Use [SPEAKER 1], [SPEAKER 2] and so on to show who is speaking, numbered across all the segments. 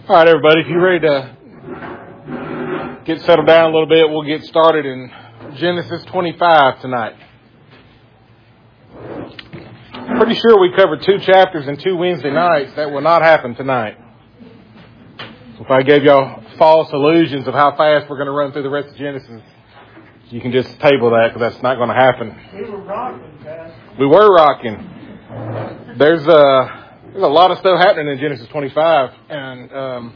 [SPEAKER 1] All right, everybody, if you're ready to get settled down a little bit, we'll get started in Genesis 25 tonight. Pretty sure we covered 2 chapters in 2 Wednesday nights. That will not happen tonight. If I gave y'all false illusions of how fast we're going to run through the rest of Genesis, you can just table that because that's not going to happen.
[SPEAKER 2] We were rocking, Pastor.
[SPEAKER 1] We were rocking. There's a lot of stuff happening in Genesis 25, and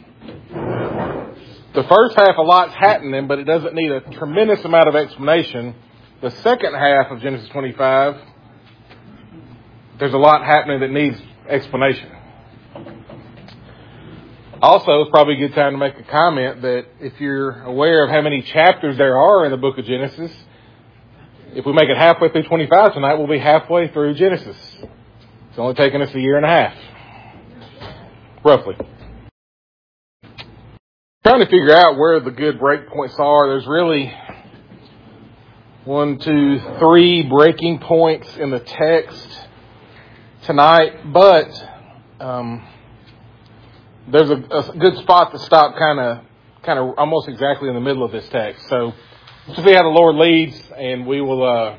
[SPEAKER 1] the first half, a lot's happening, but it doesn't need a tremendous amount of explanation. The second half of Genesis 25, there's a lot happening that needs explanation. Also, it's probably a good time to make a comment that if you're aware of how many chapters there are in the book of Genesis, if we make it halfway through 25 tonight, we'll be halfway through Genesis. It's only taken us a year and a half, roughly. Trying to figure out where the good break points are. There's really 1, 2, 3 breaking points in the text tonight, but there's a good spot to stop kind of almost exactly in the middle of this text. So we'll see how the Lord leads, and we will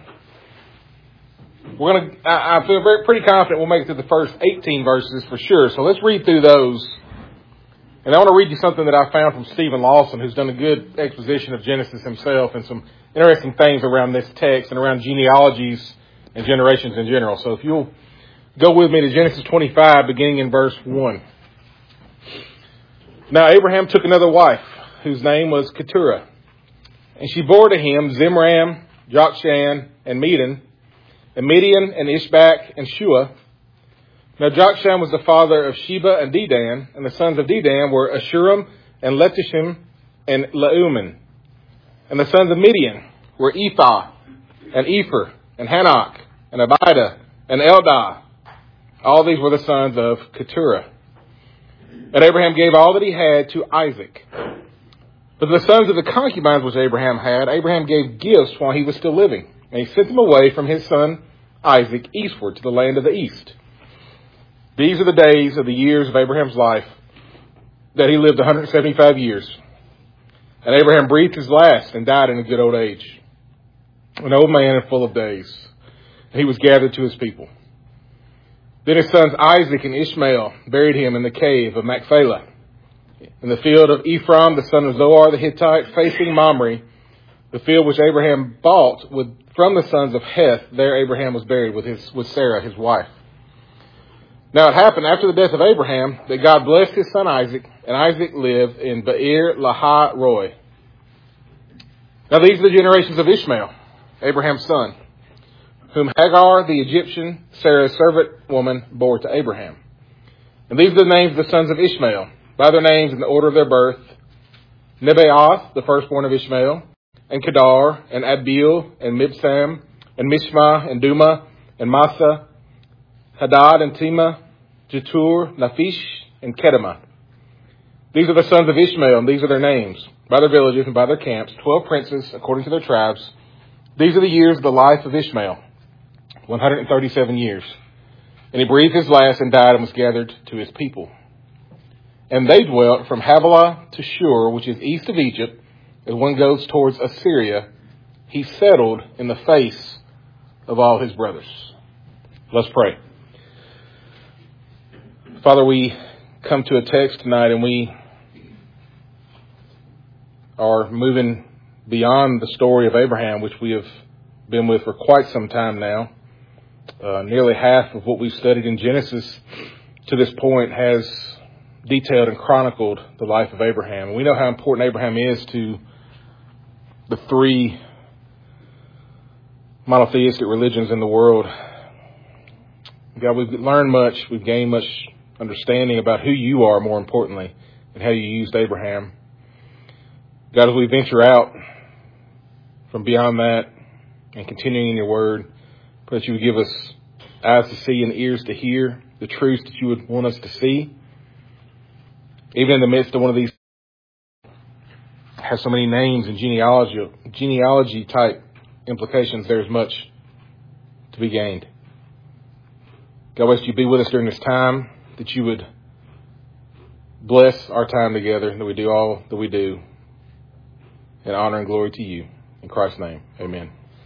[SPEAKER 1] I feel pretty confident we'll make it to the first 18 verses for sure. So let's read through those. And I want to read you something that I found from Stephen Lawson, who's done a good exposition of Genesis himself and some interesting things around this text and around genealogies and generations in general. So if you'll go with me to Genesis 25, beginning in verse 1. Now Abraham took another wife, whose name was Keturah, and she bore to him Zimram, Jokshan, and Medan, and Midian, and Ishbak, and Shua. Now Jokshan was the father of Sheba and Dedan, and the sons of Dedan were Ashurim, and Letishim, and Leuman. And the sons of Midian were Ephah, and Epher, and Hanok, and Abida, and Eldah. All these were the sons of Keturah. And Abraham gave all that he had to Isaac. But the sons of the concubines which Abraham had, Abraham gave gifts while he was still living. And he sent them away from his son Isaac eastward to the land of the east. These are the days of the years of Abraham's life, that he lived 175 years. And Abraham breathed his last and died in a good old age, an old man and full of days. And he was gathered to his people. Then his sons Isaac and Ishmael buried him in the cave of Machpelah, in the field of Ephron, the son of Zohar the Hittite, facing Mamre, the field which Abraham bought from the sons of Heth. There Abraham was buried with Sarah, his wife. Now it happened after the death of Abraham that God blessed his son Isaac, and Isaac lived in Beer Lahai Roi. Now these are the generations of Ishmael, Abraham's son, whom Hagar the Egyptian, Sarah's servant woman, bore to Abraham. And these are the names of the sons of Ishmael, by their names in the order of their birth: Nebaioth, the firstborn of Ishmael, and Kedar, and Abil, and Mibsam, and Mishma, and Duma, and Massa, Hadad, and Tema, Jetur, Naphish, and Kedemah. These are the sons of Ishmael, and these are their names, by their villages and by their camps, 12 princes, according to their tribes. These are the years of the life of Ishmael, 137 years. And he breathed his last and died and was gathered to his people. And they dwelt from Havilah to Shur, which is east of Egypt, as one goes towards Assyria. He settled in the face of all his brothers. Let's pray. Father, we come to a text tonight, and we are moving beyond the story of Abraham, which we have been with for quite some time now. Nearly half of what we've studied in Genesis to this point has detailed and chronicled the life of Abraham. And we know how important Abraham is to the 3 monotheistic religions in the world. God, we've learned much. We've gained much understanding about who you are, more importantly, and how you used Abraham. God, as we venture out from beyond that and continuing in your word, pray that you would give us eyes to see and ears to hear the truths that you would want us to see. Even in the midst of one of these has so many names and genealogy type implications, there's much to be gained. God, I ask you be with us during this time, that you would bless our time together, that we do all that we do in honor and glory to you. In Christ's name, amen.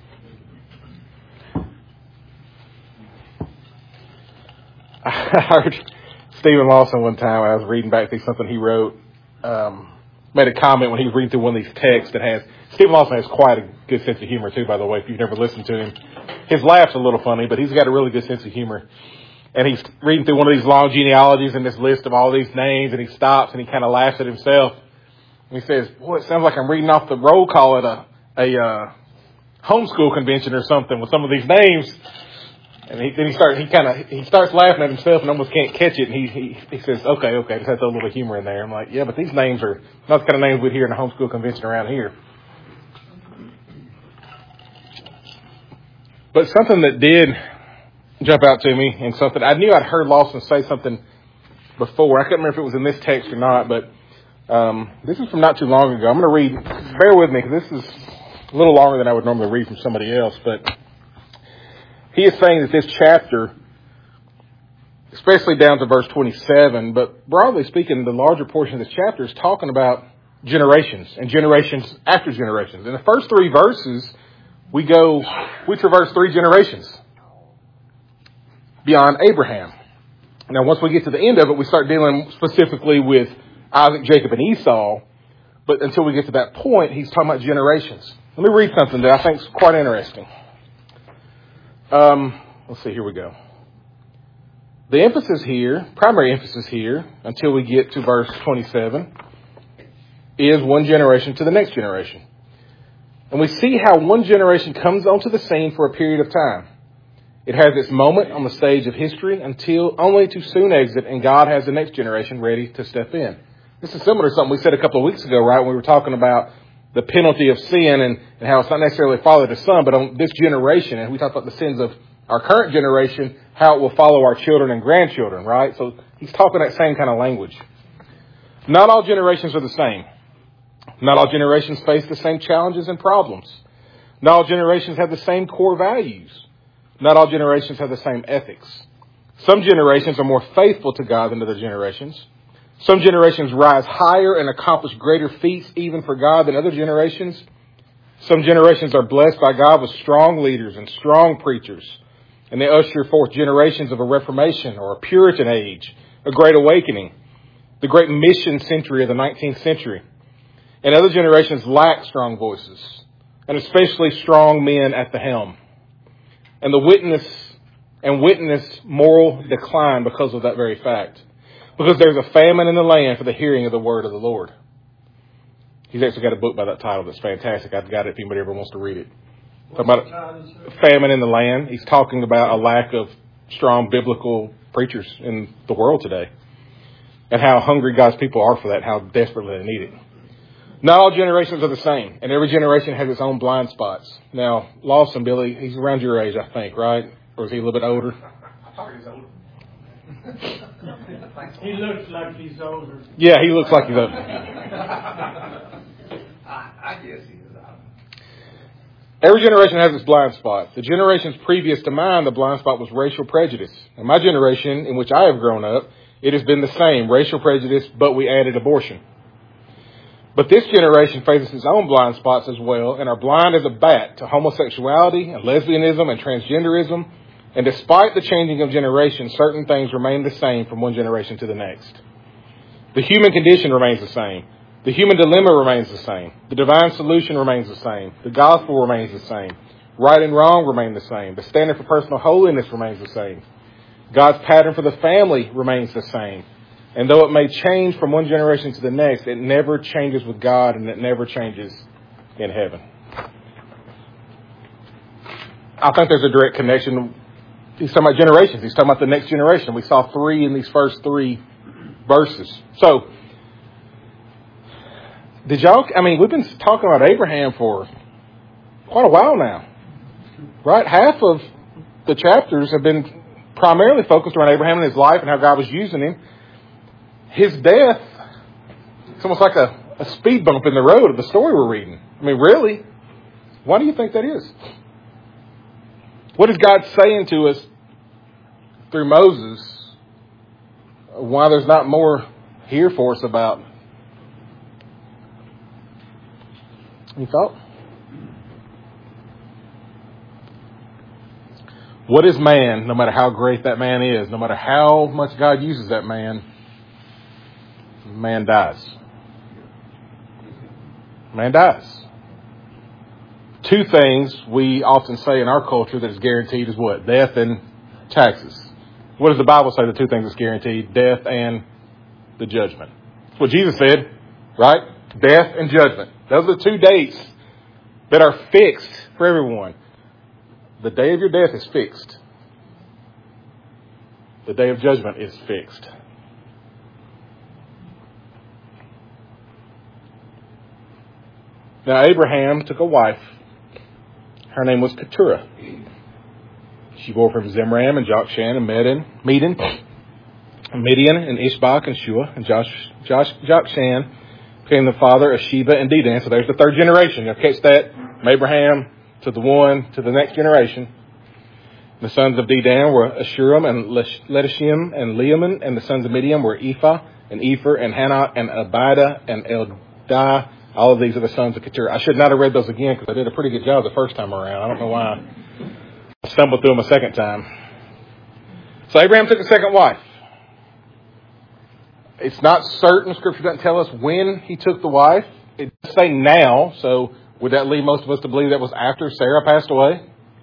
[SPEAKER 1] I heard Stephen Lawson one time, I was reading back through something he wrote, made a comment when he was reading through one of these texts that has, Stephen Lawson has quite a good sense of humor too, by the way, if you've never listened to him. His laugh's a little funny, but he's got a really good sense of humor. And he's reading through one of these long genealogies and this list of all these names, and he stops and he kind of laughs at himself. And he says, boy, it sounds like I'm reading off the roll call at a homeschool convention or something with some of these names. And then he starts laughing at himself and almost can't catch it. And he says, okay, just have to throw a little humor in there. I'm like, yeah, but these names are not the kind of names we'd hear in a homeschool convention around here. But something that did jump out to me, and something I knew I'd heard Lawson say something before. I couldn't remember if it was in this text or not, but this is from not too long ago. I'm going to read. Bear with me, because this is a little longer than I would normally read from somebody else. But he is saying that this chapter, especially down to verse 27, but broadly speaking, the larger portion of this chapter is talking about generations and generations after generations. In the first three verses, we traverse three generations beyond Abraham. Now, once we get to the end of it, we start dealing specifically with Isaac, Jacob, and Esau. But until we get to that point, he's talking about generations. Let me read something that I think is quite interesting. Let's see, here we go. The emphasis here, primary emphasis here, until we get to verse 27, is one generation to the next generation. And we see how one generation comes onto the scene for a period of time. It has its moment on the stage of history until only to soon exit, and God has the next generation ready to step in. This is similar to something we said a couple of weeks ago, right? When we were talking about the penalty of sin and how it's not necessarily father to son, but on this generation. And we talked about the sins of our current generation, how it will follow our children and grandchildren, right? So he's talking that same kind of language. Not all generations are the same. Not all generations face the same challenges and problems. Not all generations have the same core values. Not all generations have the same ethics. Some generations are more faithful to God than other generations. Some generations rise higher and accomplish greater feats even for God than other generations. Some generations are blessed by God with strong leaders and strong preachers, and they usher forth generations of a Reformation or a Puritan age, a Great Awakening, the great mission century of the 19th century. And other generations lack strong voices, and especially strong men at the helm. And witness moral decline because of that very fact. Because there's a famine in the land for the hearing of the word of the Lord. He's actually got a book by that title that's fantastic. I've got it if anybody ever wants to read it. Talking about famine in the land. He's talking about a lack of strong biblical preachers in the world today. And how hungry God's people are for that, how desperately they need it. Not all generations are the same, and every generation has its own blind spots. Now, Lawson, Billy, he's around your age, I think, right? Or is he a little bit older?
[SPEAKER 2] I thought he was older. He looks like he's older.
[SPEAKER 1] Yeah, he looks like he's older.
[SPEAKER 2] I guess he is.
[SPEAKER 1] Every generation has its blind spot. The generations previous to mine, the blind spot was racial prejudice. In my generation, in which I have grown up, it has been the same, racial prejudice, but we added abortion. But this generation faces its own blind spots as well, and are blind as a bat to homosexuality and lesbianism and transgenderism. And despite the changing of generations, certain things remain the same from one generation to the next. The human condition remains the same. The human dilemma remains the same. The divine solution remains the same. The gospel remains the same. Right and wrong remain the same. The standard for personal holiness remains the same. God's pattern for the family remains the same. And though it may change from one generation to the next, it never changes with God, and it never changes in heaven. I think there's a direct connection. He's talking about generations. He's talking about the next generation. We saw 3 in these first 3 verses. So, we've been talking about Abraham for quite a while now. Right? Half of the chapters have been primarily focused around Abraham and his life and how God was using him. His death, it's almost like a speed bump in the road of the story we're reading. I mean, really? Why do you think that is? What is God saying to us through Moses? Why there's not more here for us about. Any thought? What is man, no matter how great that man is, no matter how much God uses that man dies. Man dies. Two things we often say in our culture that is guaranteed is what? Death and taxes. What does the Bible say the two things that's guaranteed? Death and the judgment. That's what Jesus said, right? Death and judgment. Those are the two dates that are fixed for everyone. The day of your death is fixed. The day of judgment is fixed. Now, Abraham took a wife. Her name was Keturah. She bore from Zimram and Jokshan and Midian and Ishbak and Shua. And Jokshan became the father of Sheba and Dedan. So there's the third generation. You'll catch that from Abraham to the one to the next generation. The sons of Dedan were Ashurim and Letishim and Leaman. And the sons of Midian were Ephah and Epher and Hanok and Abida and Eldah. All of these are the sons of Keturah. I should not have read those again because I did a pretty good job the first time around. I don't know why I stumbled through them a second time. So Abraham took a second wife. It's not certain. Scripture doesn't tell us when he took the wife. It does say now. So would that lead most of us to believe that was after Sarah passed away?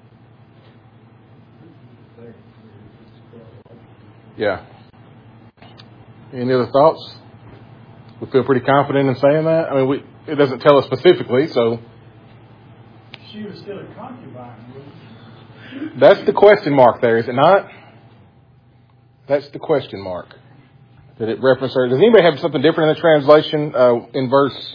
[SPEAKER 1] Yeah. Any other thoughts? We feel pretty confident in saying that. I mean, it doesn't tell us specifically, so.
[SPEAKER 2] She was still a concubine, wasn't she?
[SPEAKER 1] That's the question mark there, is it not? That's the question mark. Did it reference her? Does anybody have something different in the translation in verse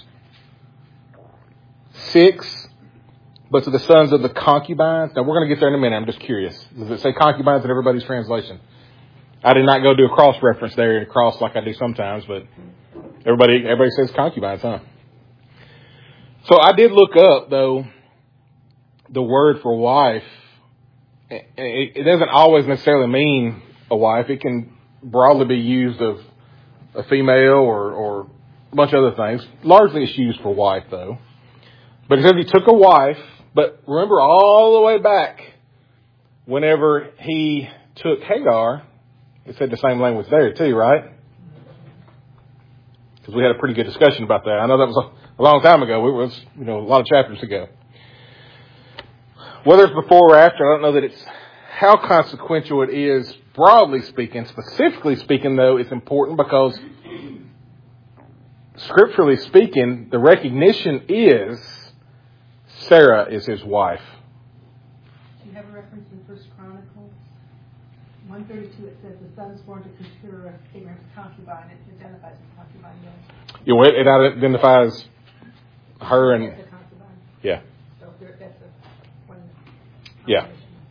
[SPEAKER 1] 6? But to the sons of the concubines. Now, we're going to get there in a minute. I'm just curious. Does it say concubines in everybody's translation? I did not go do a cross reference there, cross like I do sometimes, but everybody says concubines, huh? So I did look up, though, the word for wife. It doesn't always necessarily mean a wife. It can broadly be used of a female or a bunch of other things. Largely it's used for wife, though. But it says he took a wife. But remember all the way back, whenever he took Hagar, it said the same language there too, right? Because we had a pretty good discussion about that. I know that was a long time ago. It was, a lot of chapters ago. Whether it's before or after, I don't know that it's how consequential it is, broadly speaking. Specifically speaking, though, it's important because, scripturally speaking, the recognition is Sarah is his wife.
[SPEAKER 3] Do you have a reference in 1 Chronicles 132? It says the son is born to Keturah, Abraham's concubine. It identifies as concubine. Yes.
[SPEAKER 1] It identifies her and
[SPEAKER 3] That's a concubine.
[SPEAKER 1] Yeah.
[SPEAKER 3] So that's one.
[SPEAKER 1] Yeah.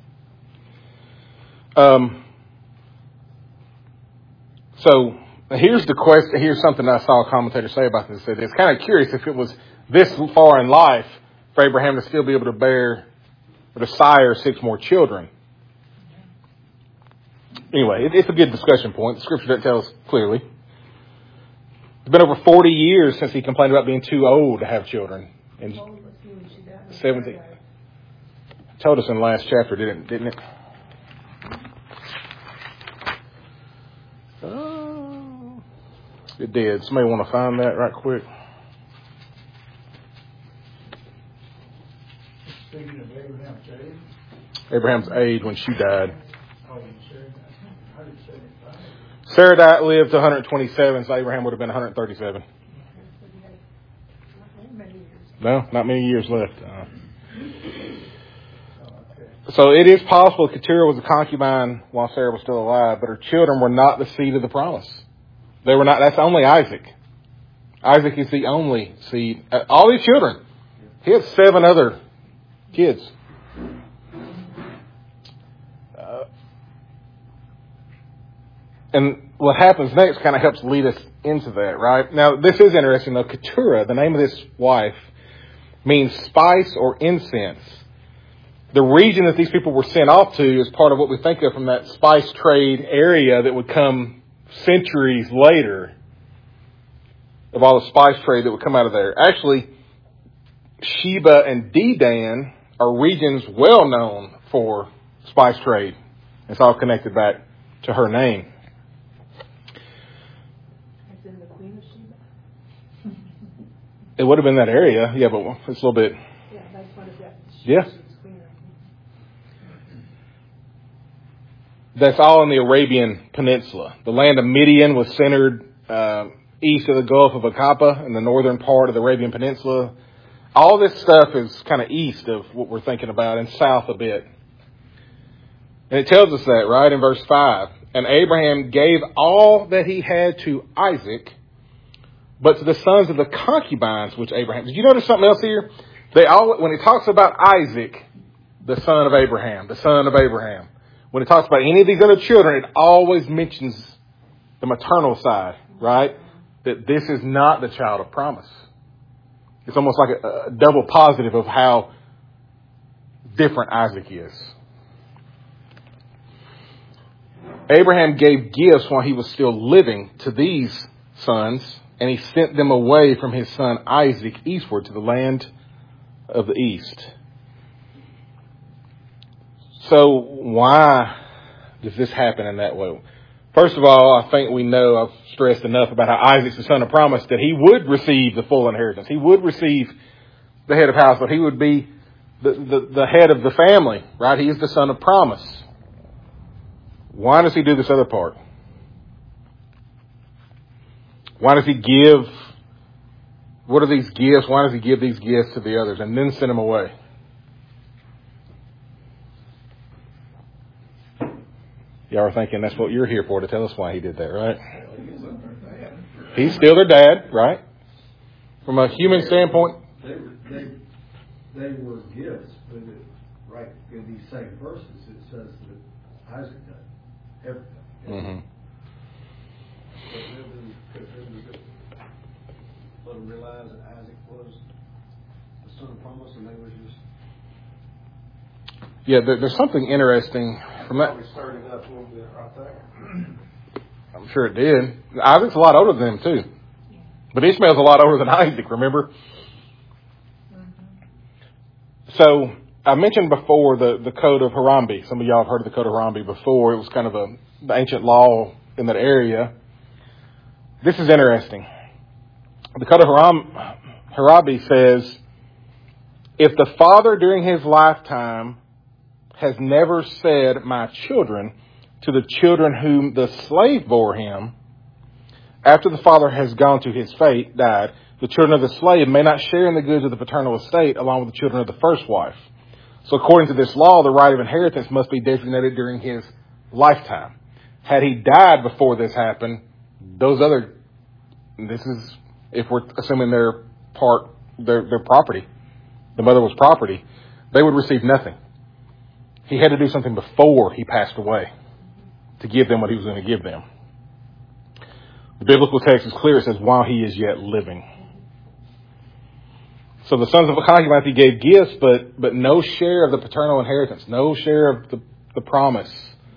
[SPEAKER 1] So here's the question. Here's something I saw a commentator say about this. It's kind of curious if it was this far in life for Abraham to still be able to bear or to sire 6 more children. Anyway, it's a good discussion point. The scripture doesn't tell us clearly. It's been over 40 years since he complained about being too old to have children. In 17. Told us in the last chapter, didn't it? It did. Somebody want to find that right quick?
[SPEAKER 2] Speaking of Abraham's age.
[SPEAKER 1] Abraham's age when she died.
[SPEAKER 2] Oh, you said that. How did you say it?
[SPEAKER 1] Sarah lived to 127, so Abraham would have been 137. No, not many years left. So it is possible Keturah was a concubine while Sarah was still alive, but her children were not the seed of the promise. They were not. That's only Isaac. Isaac is the only seed. All these children. He had 7 other kids. And what happens next kind of helps lead us into that, right? Now, this is interesting, though. Keturah, the name of this wife, means spice or incense. The region that these people were sent off to is part of what we think of from that spice trade area that would come centuries later of all the spice trade that would come out of there. Actually, Sheba and Dedan are regions well known for spice trade. It's all connected back to her name.
[SPEAKER 3] As in the Queen of Sheba?
[SPEAKER 1] It would have been that area, yeah, but it's a little bit.
[SPEAKER 3] Yeah, that's what it is.
[SPEAKER 1] Yeah.
[SPEAKER 3] She's queen of-
[SPEAKER 1] That's all in the Arabian Peninsula. The land of Midian was centered east of the Gulf of Aqaba in the northern part of the Arabian Peninsula. All this stuff is kind of east of what we're thinking about and south a bit. And it tells us that, right, in verse 5. And Abraham gave all that he had to Isaac, but to the sons of the concubines which Abraham... Did you notice something else here? When it talks about Isaac, the son of Abraham, when it talks about any of these other children, it always mentions the maternal side, right? That this is not the child of promise. It's almost like a double positive of how different Isaac is. Abraham gave gifts while he was still living to these sons, and he sent them away from his son Isaac eastward to the land of the east. So why does this happen in that way? First of all, I think we know, I've stressed enough about how Isaac's the son of promise, that he would receive the full inheritance. He would receive the head of household. He would be the head of the family, right? He is the son of promise. Why does he do this other part? Why does he give? What are these gifts? Why does he give these gifts to the others and then send them away? Y'all are thinking that's what you're here for, to tell us why he did that, right? He's still their dad, right? From a human standpoint.
[SPEAKER 4] They were gifts, but right in these same verses it says that Isaac did everything.
[SPEAKER 1] Mm-hmm.
[SPEAKER 4] Let them realize that Isaac was the son of promise, and they were just.
[SPEAKER 1] Yeah, there's something interesting from that.
[SPEAKER 4] Probably stirred it up a little bit right there.
[SPEAKER 1] I'm sure it did. Isaac's a lot older than him too, but Ishmael's a lot older than Isaac. Remember? So I mentioned before the Code of Hammurabi. Some of y'all have heard of the Code of Hammurabi before. It was kind of the ancient law in that area. This is interesting. The Code of Hammurabi says, if the father during his lifetime has never said, my children, to the children whom the slave bore him, after the father has gone to his fate, died, the children of the slave may not share in the goods of the paternal estate along with the children of the first wife. So according to this law, the right of inheritance must be designated during his lifetime. Had he died before this happened, this is if we're assuming their property, the mother was property, they would receive nothing. He had to do something before he passed away to give them what he was going to give them. The biblical text is clear. It says, while he is yet living. So the sons of concubines, he gave gifts, but no share of the paternal inheritance, no share of the promise.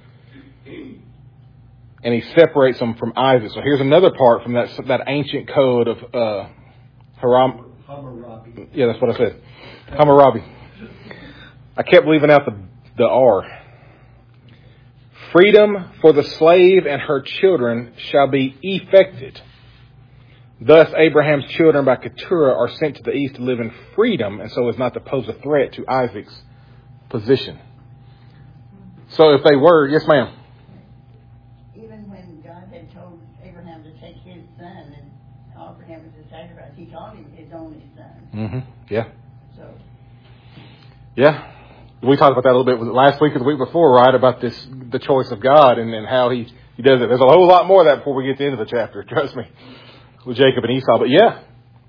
[SPEAKER 1] And he separates them from Isaac. So here's another part from that ancient code of
[SPEAKER 4] Hammurabi.
[SPEAKER 1] Yeah, that's what I said. Hammurabi. I kept leaving out the R. Freedom for the slave and her children shall be effected. Thus, Abraham's children by Keturah are sent to the east to live in freedom, and so as not to pose a threat to Isaac's position. So if they were, yes, ma'am.
[SPEAKER 5] Even when God had told Abraham to take his son and offer him as a sacrifice, he called him his only son.
[SPEAKER 1] Mm-hmm. Yeah.
[SPEAKER 5] So.
[SPEAKER 1] Yeah. We talked about that a little bit last week or the week before, right? About the choice of God and how he does it. There's a whole lot more of that before we get to the end of the chapter. Trust me. With Jacob and Esau. But yeah.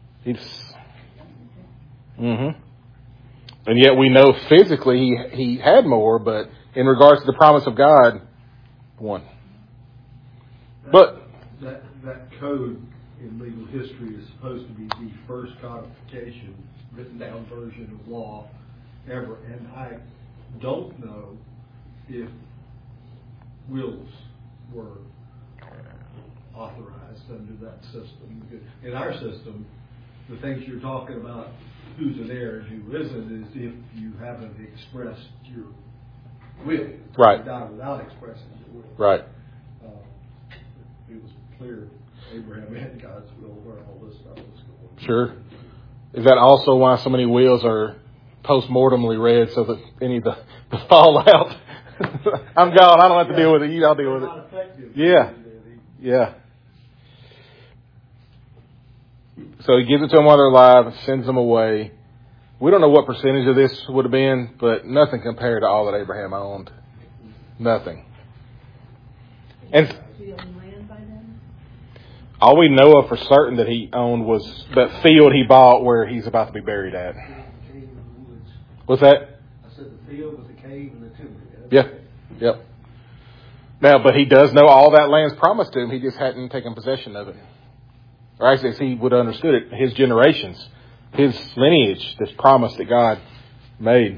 [SPEAKER 1] And yet we know physically he had more, but in regards to the promise of God, one. But
[SPEAKER 4] that code in legal history is supposed to be the first codification, written down version of law ever, and I don't know if wills were authorized under that system. In our system, the things you're talking about, who's an heir and who isn't, is if you haven't expressed your will.
[SPEAKER 1] Right.
[SPEAKER 4] You die without expressing your will.
[SPEAKER 1] Right.
[SPEAKER 4] It was clear Abraham had God's will where all this stuff was going.
[SPEAKER 1] Sure. Is that also why so many wills are post-mortemly read so that any of the fallout? I'm gone. I don't have to deal with it. You all deal with
[SPEAKER 4] Not effective.
[SPEAKER 1] it. Yeah. Yeah. So he gives it to them while they're alive and sends them away. We don't know what percentage of this would have been, but nothing compared to all that Abraham owned. Nothing. And
[SPEAKER 3] He owned land by then?
[SPEAKER 1] all we know of for certain that he owned was that field he bought where he's about to be buried at.
[SPEAKER 6] The cave and the woods.
[SPEAKER 1] What's that?
[SPEAKER 6] I said the field with the cave and the timber.
[SPEAKER 1] Yeah. Yep. Now, but he does know all that land's promised to him. He just hadn't taken possession of it. Or actually, as he would have understood it, his generations, his lineage, this promise that God made.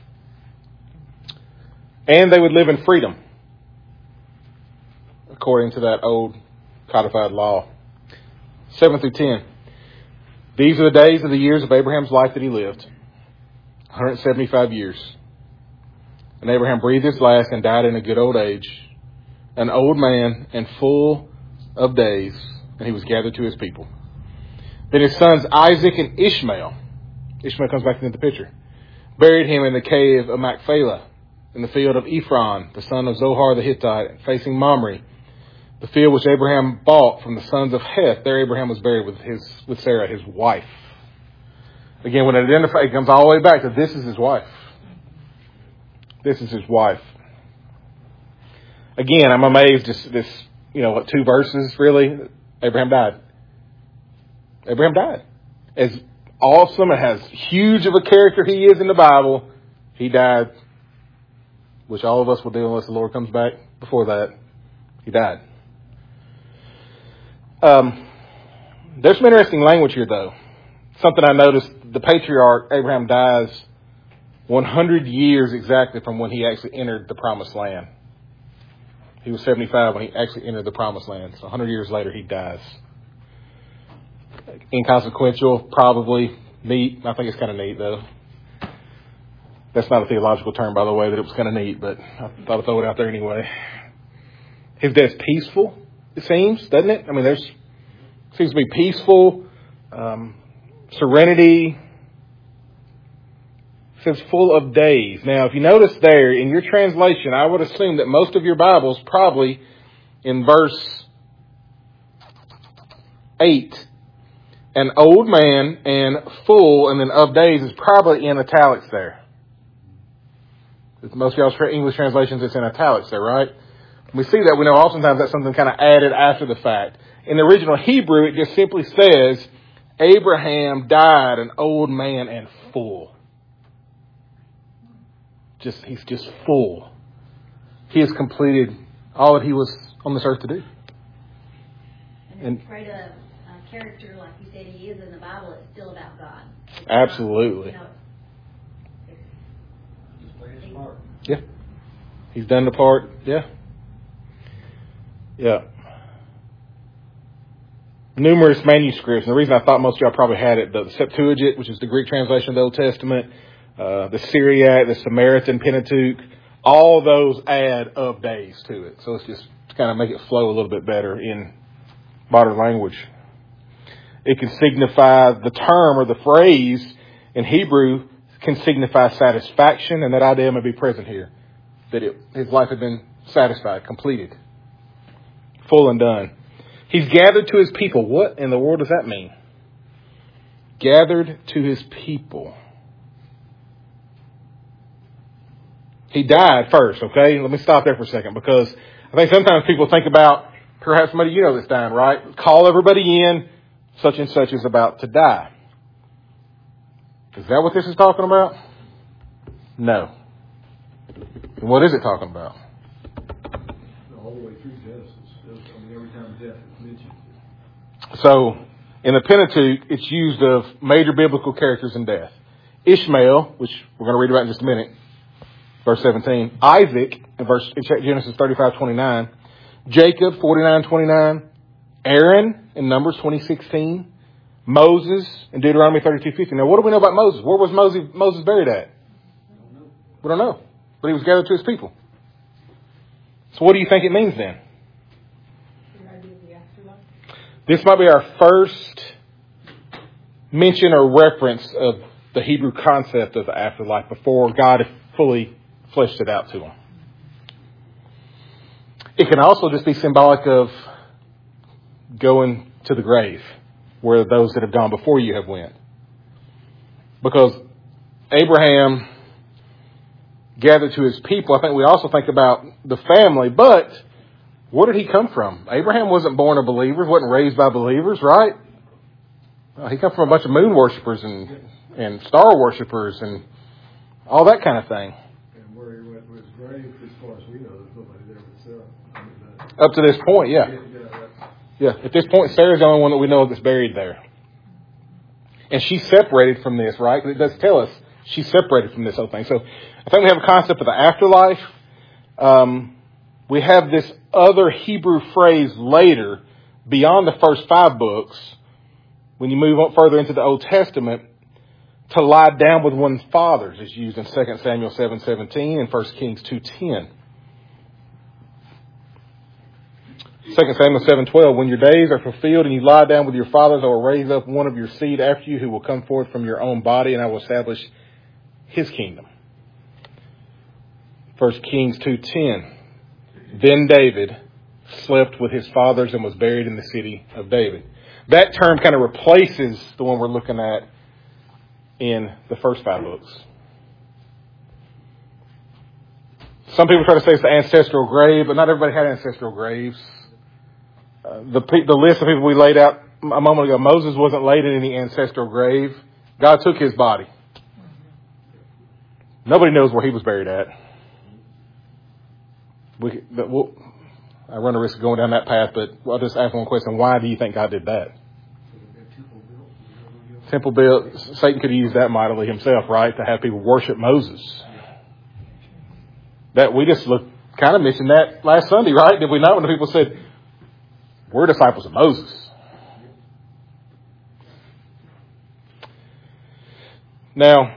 [SPEAKER 1] And they would live in freedom, according to that old codified law. 7 through 10. These are the days of the years of Abraham's life that he lived. 175 years. And Abraham breathed his last and died in a good old age, an old man and full of days, and he was gathered to his people. Then his sons Isaac and Ishmael comes back into the picture, buried him in the cave of Machpelah, in the field of Ephron, the son of Zohar the Hittite, facing Mamre, the field which Abraham bought from the sons of Heth. There Abraham was buried with Sarah, his wife. Again, when it comes all the way back to this is his wife. This is his wife. Again, I'm amazed. This, 2 verses really. Abraham died. Abraham died. As awesome and as huge of a character he is in the Bible, he died, which all of us will do unless the Lord comes back before that. He died. There's some interesting language here, though. Something I noticed, the patriarch, Abraham, dies 100 years exactly from when he actually entered the promised land. He was 75 when he actually entered the promised land. So 100 years later, he dies. Inconsequential, probably. Neat. I think it's kind of neat, though. That's not a theological term, by the way, that it was kind of neat, but I thought I'd throw it out there anyway. His death's peaceful, it seems, doesn't it? I mean, seems to be peaceful, serenity. It says full of days. Now, if you notice there in your translation, I would assume that most of your Bibles probably in verse 8, an old man and full and then of days is probably in italics there. Most of y'all's English translations, it's in italics there, right? When we see that, we know oftentimes that's something kind of added after the fact. In the original Hebrew, it just simply says, Abraham died an old man and full. He's just full. He has completed all that he was on this earth to do.
[SPEAKER 7] And to portray a character like you said he is in the Bible, it's still about God. It's
[SPEAKER 1] absolutely.
[SPEAKER 7] Not,
[SPEAKER 6] Just play his part.
[SPEAKER 1] Yeah. He's done the part. Yeah. Yeah. Numerous manuscripts. And the reason I thought most of y'all probably had it, the Septuagint, which is the Greek translation of the Old Testament, the Syriac, the Samaritan Pentateuch, all those add of days to it. So it's just to kind of make it flow a little bit better in modern language. It can signify, the term or the phrase in Hebrew can signify satisfaction, and that idea may be present here. That his life had been satisfied, completed, full and done. He's gathered to his people. What in the world does that mean? Gathered to his people. He died first, okay? Let me stop there for a second, because I think sometimes people think about, perhaps somebody you know that's dying, right? Call everybody in, such and such is about to die. Is that what this is talking about? No. And what is it talking about?
[SPEAKER 4] All the way through Genesis. Every time death is mentioned.
[SPEAKER 1] So, in the Pentateuch, it's used of major biblical characters in death. Ishmael, which we're going to read about in just a minute, verse 17. Isaac, in Genesis 35:29. Jacob, 49:29. Aaron in Numbers 20:16. Moses in Deuteronomy 32:50. Now, what do we know about Moses? Where was Moses buried at? We don't know. But he was gathered to his people. So what do you think it means then? This might be our first mention or reference of the Hebrew concept of the afterlife before God had fully fleshed it out to them. It can also just be symbolic of going to the grave, where those that have gone before you have went. Because Abraham gathered to his people, I think we also think about the family, but where did he come from? Abraham wasn't born of believers, wasn't raised by believers, right? He came from a bunch of moon worshippers and star worshippers and all that kind of thing.
[SPEAKER 4] And where he went to his grave, as far as we know, there's nobody there but Sarah.
[SPEAKER 1] Up to this point, yeah. Yeah, at this point, Sarah's the only one that we know that's buried there. And she's separated from this, right? It does tell us she's separated from this whole thing. So I think we have a concept of the afterlife. We have this other Hebrew phrase later, beyond the first 5 books, when you move on further into the Old Testament, to lie down with one's fathers is used in 2 Samuel 7:17 and 1 Kings 2:10. 2 Samuel 7:12, when your days are fulfilled and you lie down with your fathers, I will raise up one of your seed after you who will come forth from your own body, and I will establish his kingdom. 1 Kings 2:10, then David slept with his fathers and was buried in the city of David. That term kind of replaces the one we're looking at in the first 5 books. Some people try to say it's the ancestral grave, but not everybody had ancestral graves. The list of people we laid out a moment ago, Moses wasn't laid in any ancestral grave. God took his body. Nobody knows where he was buried at. I run a risk of going down that path, but I'll just ask one question. Why do you think God did that? Temple built. Satan could have used that mightily himself, right? To have people worship Moses. That we just kind of mentioned that last Sunday, right? Did we not? When the people said, we're disciples of Moses. Now,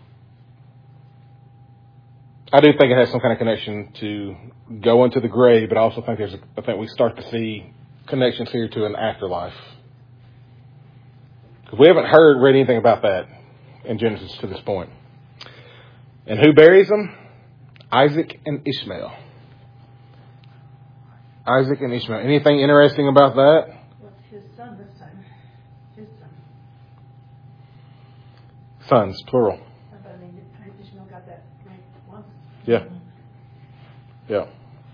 [SPEAKER 1] I do think it has some kind of connection to going to the grave, but I also think I think we start to see connections here to an afterlife. Because we haven't read anything about that in Genesis to this point. And who buries them? Isaac and Ishmael. Isaac and Ishmael. Anything interesting about that?
[SPEAKER 3] What's his son this time? His son.
[SPEAKER 1] Sons, plural.
[SPEAKER 3] But I mean, Ishmael got that right once.
[SPEAKER 1] Yeah. Yeah.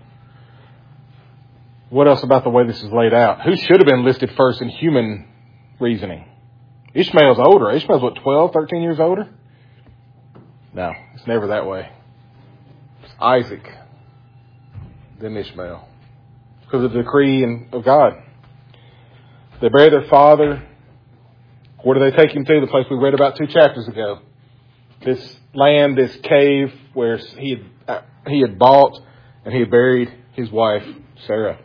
[SPEAKER 1] What else about the way this is laid out? Who should have been listed first in human reasoning? Ishmael's older. Ishmael's what, 12, 13 years older? No, it's never that way. It's Isaac, then Ishmael. Because of the decree of God. They bury their father. Where do they take him to? The place we read about 2 chapters ago. This land, this cave where he had bought and he had buried his wife, Sarah.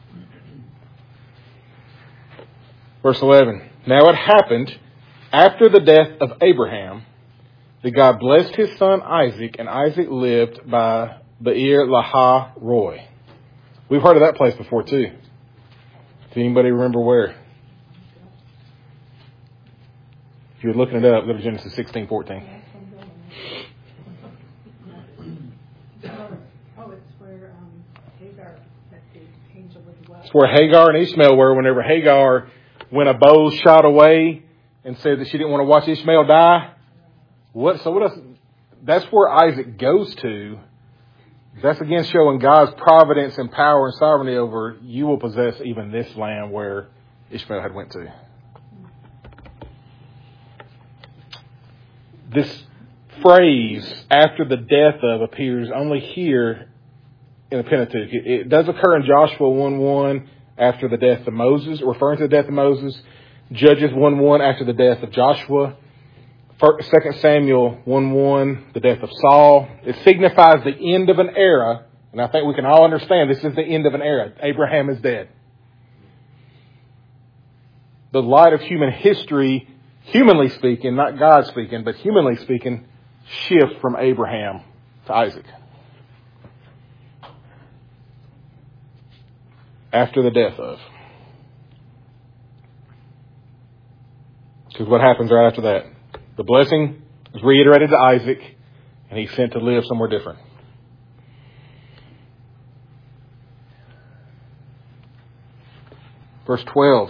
[SPEAKER 1] Verse 11. Now it happened after the death of Abraham that God blessed his son Isaac, and Isaac lived by Beer Lahai Roi. We've heard of that place before too. Does anybody remember where? If you're looking it up, go to Genesis 16:14. It's where Hagar and Ishmael were whenever Hagar, when a bow shot away and said that she didn't want to watch Ishmael die. What else? That's where Isaac goes to. That's again showing God's providence and power and sovereignty over, you will possess even this land where Ishmael had went to. This phrase, after the death of, appears only here in the Pentateuch. It does occur in Joshua 1:1 after the death of Moses, referring to the death of Moses. Judges 1:1 after the death of Joshua. 2 Samuel 1:1, the death of Saul. It signifies the end of an era. And I think we can all understand this is the end of an era. Abraham is dead. the light of human history, humanly speaking, not God speaking, but humanly speaking, shift from Abraham to Isaac. After the death of. Because what happens right after that? The blessing is reiterated to Isaac, and he's sent to live somewhere different. Verse 12.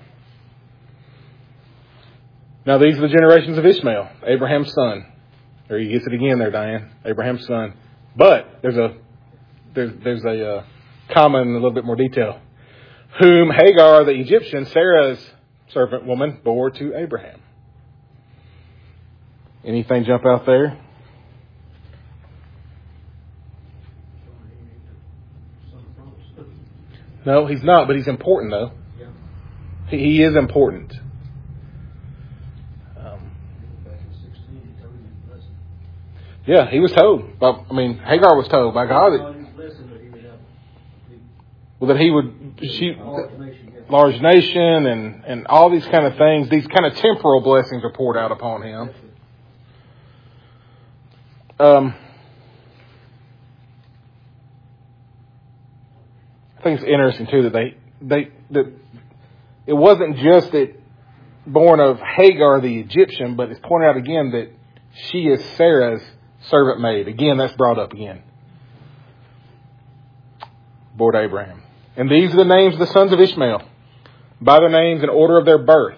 [SPEAKER 1] Now these are the generations of Ishmael, Abraham's son. There he gets it again there, Diane. Abraham's son. But there's a comma in a little bit more detail. Whom Hagar, the Egyptian, Sarah's servant woman, bore to Abraham. Anything jump out there? No, he's not, but he's important though. He is important. Yeah, he was told. Hagar was told by God that he would large nation and all these kind of things. These kind of temporal blessings are poured out upon him. I think it's interesting too that it wasn't just that born of Hagar the Egyptian, but it's pointed out again that she is Sarah's servant maid. Again, that's brought up again. Bore to Abraham. And these are the names of the sons of Ishmael, by their names in order of their birth.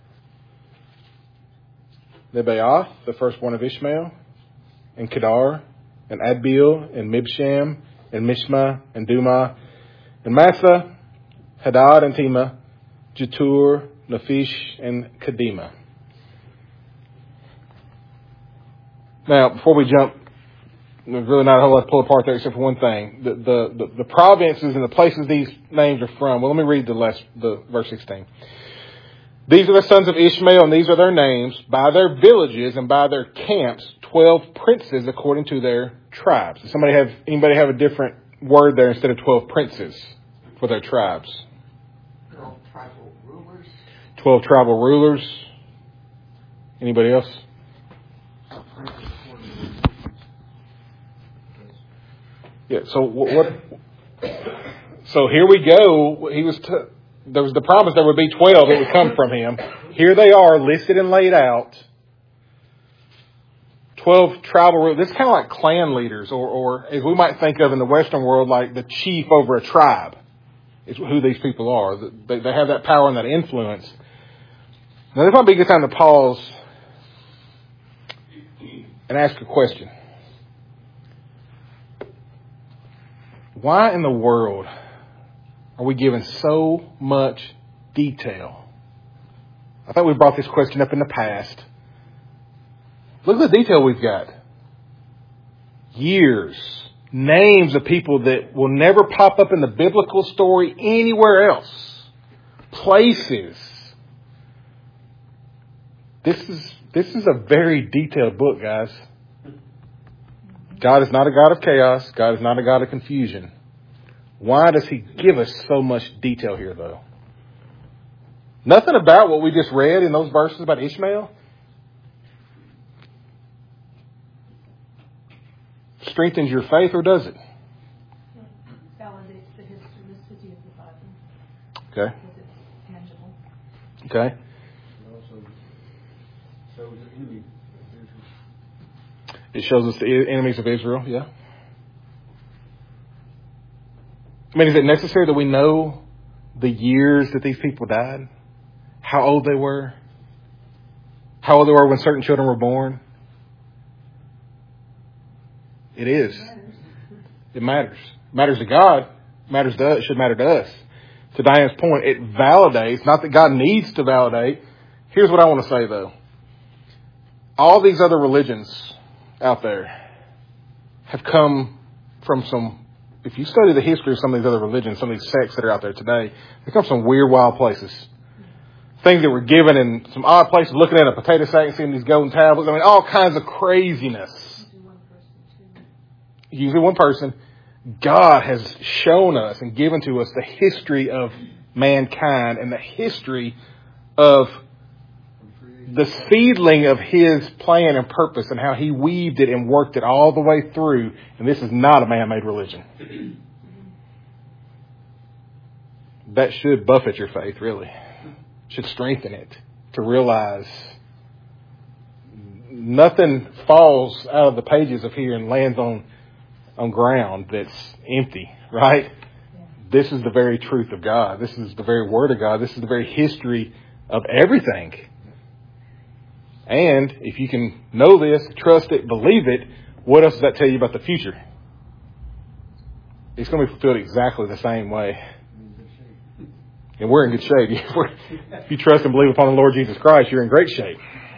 [SPEAKER 1] Nebaioth, the firstborn of Ishmael, and Kedar, and Adbeel, and Mibsham, and Mishma, and Dumah, and Massa, Hadad, and Tema, Jetur, Naphish, and Kedemah. Now, before we jump, there's really not a whole lot to pull apart there except for one thing. The provinces and the places these names are from. Well, let me read the verse 16. These are the sons of Ishmael, and these are their names, by their villages and by their camps, 12 princes according to their tribes. Does anybody have a different word there instead of 12 princes for their tribes?
[SPEAKER 5] 12 tribal rulers.
[SPEAKER 1] 12 tribal rulers. Anybody else? Yeah. So what? So here we go. There was the promise there would be 12 that would come from him. Here they are, listed and laid out. 12 tribal rulers. This is kind of like clan leaders, or as we might think of in the Western world, like the chief over a tribe. Is who these people are. They have that power and that influence. Now, this might be a good time to pause and ask a question. Why in the world are we given so much detail? I think we brought this question up in the past. Look at the detail we've got. Years, names of people that will never pop up in the biblical story anywhere else. Places. This is a very detailed book, guys. God is not a God of chaos. God is not a God of confusion. Why does he give us so much detail here, though? Nothing about what we just read in those verses about Ishmael strengthens your faith, or does it?
[SPEAKER 3] Validates the historicity of the Bible.
[SPEAKER 1] Okay.
[SPEAKER 3] Because it's tangible.
[SPEAKER 1] Okay.
[SPEAKER 6] It also shows the enemy of Israel.
[SPEAKER 1] It shows us the enemies of Israel, yeah. I mean, is it necessary that we know the years that these people died? How old they were? How old they were when certain children were born? It is. It matters. It matters to God. It matters to us. It should matter to us. To Diane's point, it validates, not that God needs to validate. Here's what I want to say, though. All these other religions out there have come from some, if you study the history of some of these other religions, some of these sects that are out there today, they come from some weird, wild places. Things that were given in some odd places, looking at a potato sack and seeing these golden tablets. I mean, all kinds of craziness. Usually one person. God has shown us and given to us the history of mankind and the history of the seedling of His plan and purpose and how He weaved it and worked it all the way through. And this is not a man-made religion. That should buffet your faith, really. Should strengthen it to realize nothing falls out of the pages of here and lands on ground that's empty, right? Yeah. This is the very truth of God. This is the very Word of God. This is the very history of everything. And if you can know this, trust it, believe it, what else does that tell you about the future? It's going to be fulfilled exactly the same way. And we're in good shape. If you trust and believe upon the Lord Jesus Christ, you're in great shape.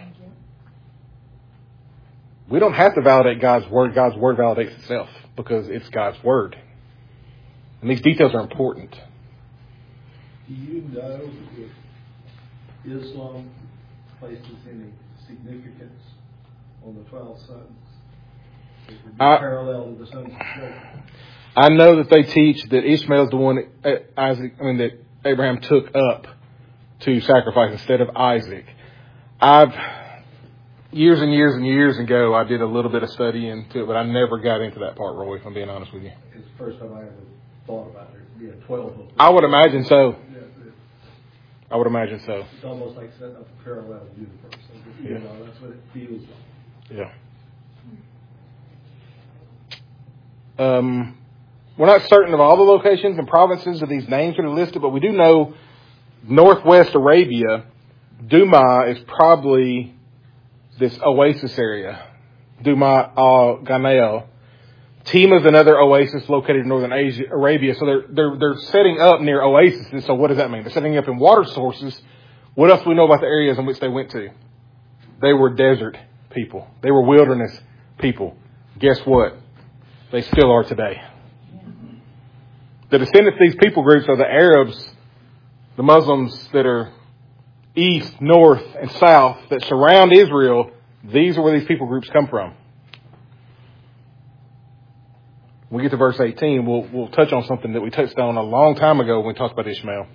[SPEAKER 1] We don't have to validate God's Word. God's Word validates itself because it's God's Word. And these details are important.
[SPEAKER 4] Do you know if Islam places any significance on the 12 sons? It would be parallel to the sons of Jacob.
[SPEAKER 1] I know that they teach that Ishmael is the one that Abraham took up to sacrifice instead of Isaac. Years and years and years ago, I did a little bit of study into it, but I never got into that part, Roy, if I'm being honest with you.
[SPEAKER 4] It's the first time I ever thought about it. Yeah, 12 of them.
[SPEAKER 1] I would imagine so. I would imagine so.
[SPEAKER 4] It's almost like setting up a parallel universe. You know, that's what it feels like.
[SPEAKER 1] Yeah. We're not certain of all the locations and provinces of these names that are listed, but we do know northwest Arabia, Duma is probably this oasis area. Duma al-Ganail. Tema is another oasis located in northern Arabia. So they're setting up near oases. So what does that mean? They're setting up in water sources. What else do we know about the areas in which they went to? They were desert people. They were wilderness people. Guess what? They still are today. The descendants of these people groups are the Arabs, the Muslims that are east, north, and south that surround Israel. These are where these people groups come from. When we get to verse 18, we'll touch on something that we touched on a long time ago when we talked about Ishmael.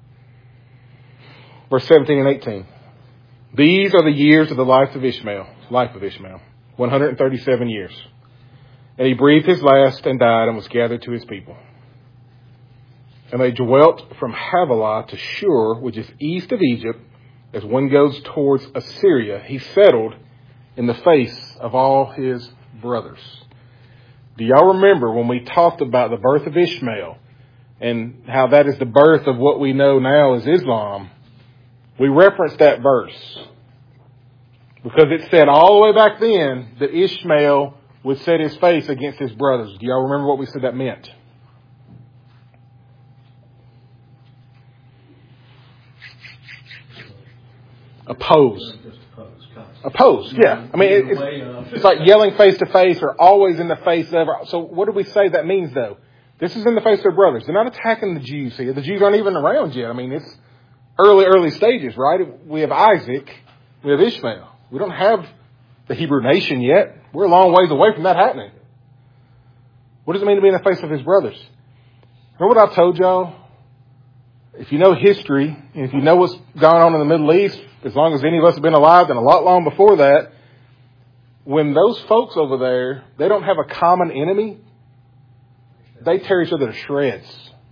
[SPEAKER 1] Verse 17 and 18. These are the years of the life of Ishmael, 137 years. And he breathed his last and died and was gathered to his people. And they dwelt from Havilah to Shur, which is east of Egypt, as one goes towards Assyria. He settled in the face of all his brothers. Do y'all remember when we talked about the birth of Ishmael and how that is the birth of what we know now as Islam? We referenced that verse because it said all the way back then that Ishmael would set his face against his brothers. Do y'all remember what we said that meant? Oppose, yeah. I mean, it's like yelling face to face or always in the face of. So what do we say that means, though? This is in the face of their brothers. They're not attacking the Jews here. The Jews aren't even around yet. I mean, it's early stages, right? We have Isaac. We have Ishmael. We don't have the Hebrew nation yet. We're a long ways away from that happening. What does it mean to be in the face of his brothers? Remember what I told y'all? If you know history, and if you know what's going on in the Middle East, as long as any of us have been alive, and a lot long before that, when those folks over there, they don't have a common enemy, they tear each other to shreds.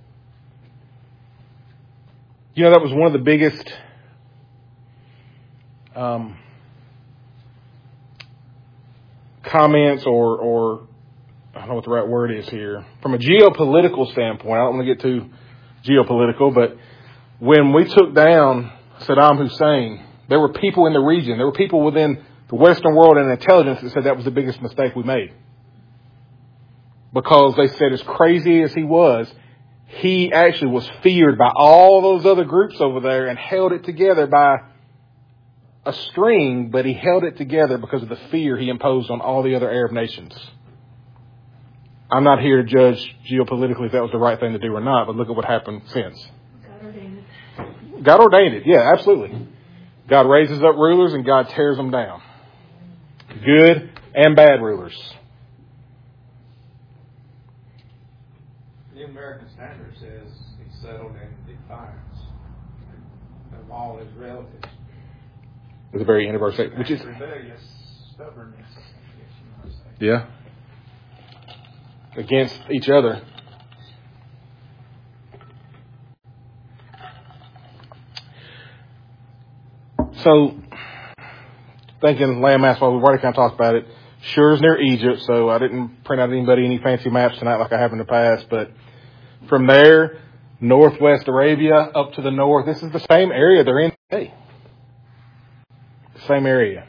[SPEAKER 1] You know, that was one of the biggest comments or I don't know what the right word is here. From a geopolitical standpoint, I don't want to get too geopolitical, but when we took down Saddam Hussein, there were people in the region, there were people within the Western world and intelligence that said that was the biggest mistake we made. Because they said as crazy as he was, he actually was feared by all those other groups over there and held it together by a string, but he held it together because of the fear he imposed on all the other Arab nations. I'm not here to judge geopolitically if that was the right thing to do or not, but look at what happened since. God ordained it. Yeah, absolutely. God raises up rulers and God tears them down. Good and bad rulers.
[SPEAKER 8] The American Standard says he settled in defiance. And
[SPEAKER 6] all his relatives.
[SPEAKER 1] At the very end of verse 8, which is
[SPEAKER 6] rebellious stubbornness, I guess you might say.
[SPEAKER 1] yeah, against each other. So, thinking landmass, well, we've already kind of talked about it. Shur's near Egypt, so I didn't print out anybody any fancy maps tonight like I have in the past. But from there, northwest Arabia up to the north, this is the same area they're in today. Same area.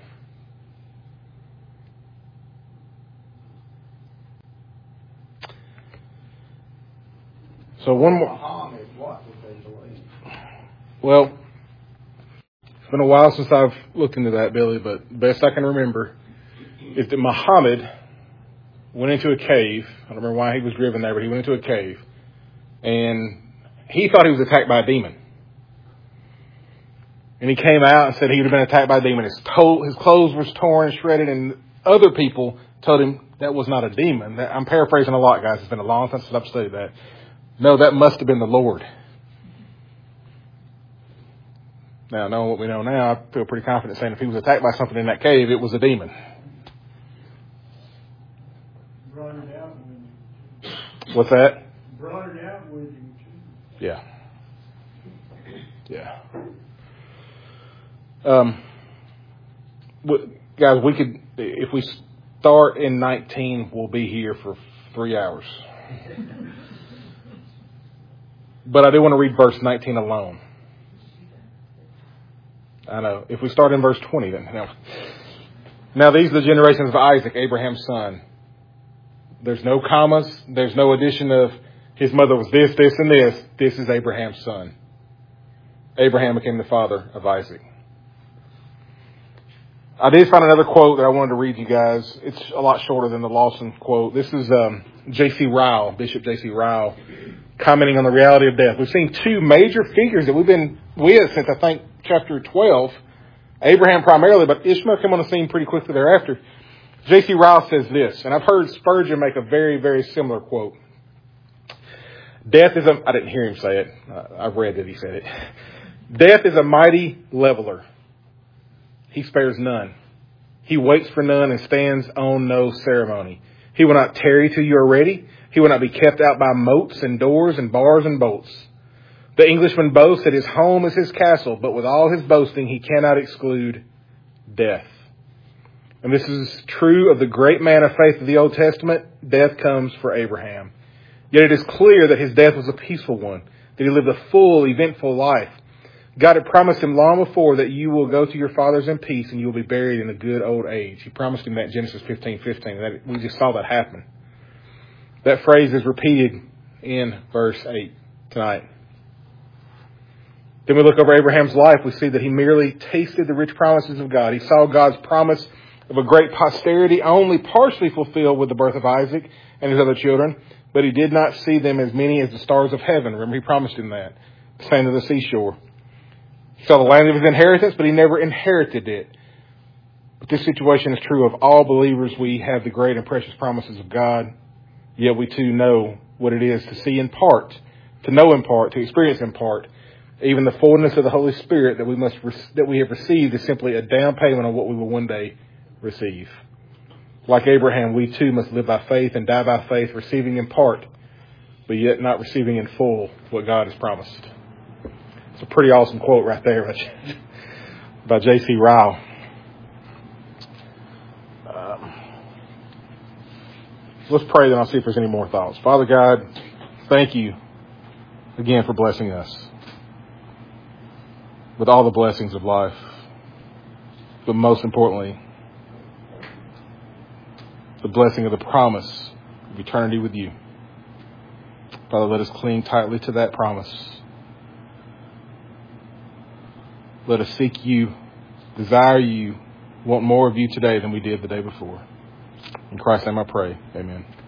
[SPEAKER 1] So one more.
[SPEAKER 6] Muhammad, what did they believe?
[SPEAKER 1] Well, it's been a while since I've looked into that, Billy, but best I can remember is that Muhammad went into a cave. I don't remember why he was driven there, but he went into a cave. And he thought he was attacked by a demon. And he came out and said he had been attacked by a demon. His clothes were torn and shredded, and other people told him that was not a demon. I'm paraphrasing a lot, guys. It's been a long time since I've studied that. No, that must have been the Lord. Now, knowing what we know now, I feel pretty confident saying if he was attacked by something in that cave, it was a demon.
[SPEAKER 2] Brought it out with you.
[SPEAKER 1] What's that?
[SPEAKER 2] Brought it out with you, too.
[SPEAKER 1] Yeah. Yeah. Guys, we could, if we start in 19, we'll be here for 3 hours. But I do want to read verse 19 alone. I know. If we start in verse 20, then. Now these are the generations of Isaac, Abraham's son. There's no commas. There's no addition of his mother was this, this, and this. This is Abraham's son. Abraham became the father of Isaac. I did find another quote that I wanted to read you guys. It's a lot shorter than the Lawson quote. This is J.C. Ryle, Bishop J.C. Ryle, commenting on the reality of death. We've seen two major figures that we've been with since, I think, chapter 12. Abraham primarily, but Ishmael came on the scene pretty quickly thereafter. J.C. Ryle says this, and I've heard Spurgeon make a very, very similar quote. Death is I didn't hear him say it. I've read that he said it. Death is a mighty leveler. He spares none. He waits for none and stands on no ceremony. He will not tarry till you are ready. He will not be kept out by moats and doors and bars and bolts. The Englishman boasts that his home is his castle, but with all his boasting, he cannot exclude death. And this is true of the great man of faith of the Old Testament. Death comes for Abraham. Yet it is clear that his death was a peaceful one, that he lived a full, eventful life. God had promised him long before that you will go to your fathers in peace and you will be buried in a good old age. He promised him that in Genesis 15:15. We just saw that happen. That phrase is repeated in verse 8 tonight. Then we look over Abraham's life. We see that he merely tasted the rich promises of God. He saw God's promise of a great posterity only partially fulfilled with the birth of Isaac and his other children, but he did not see them as many as the stars of heaven. Remember, he promised him that. The sand of the seashore. He saw the land of his inheritance, but he never inherited it. But this situation is true of all believers. We have the great and precious promises of God, yet we too know what it is to see in part, to know in part, to experience in part. Even the fullness of the Holy Spirit that we have received is simply a down payment on what we will one day receive. Like Abraham, we too must live by faith and die by faith, receiving in part, but yet not receiving in full what God has promised. It's a pretty awesome quote right there by J.C. Ryle. Let's pray, then I'll see if there's any more thoughts. Father God, thank you again for blessing us with all the blessings of life, but most importantly, the blessing of the promise of eternity with you. Father, let us cling tightly to that promise. Let us seek you, desire you, want more of you today than we did the day before. In Christ's name I pray. Amen.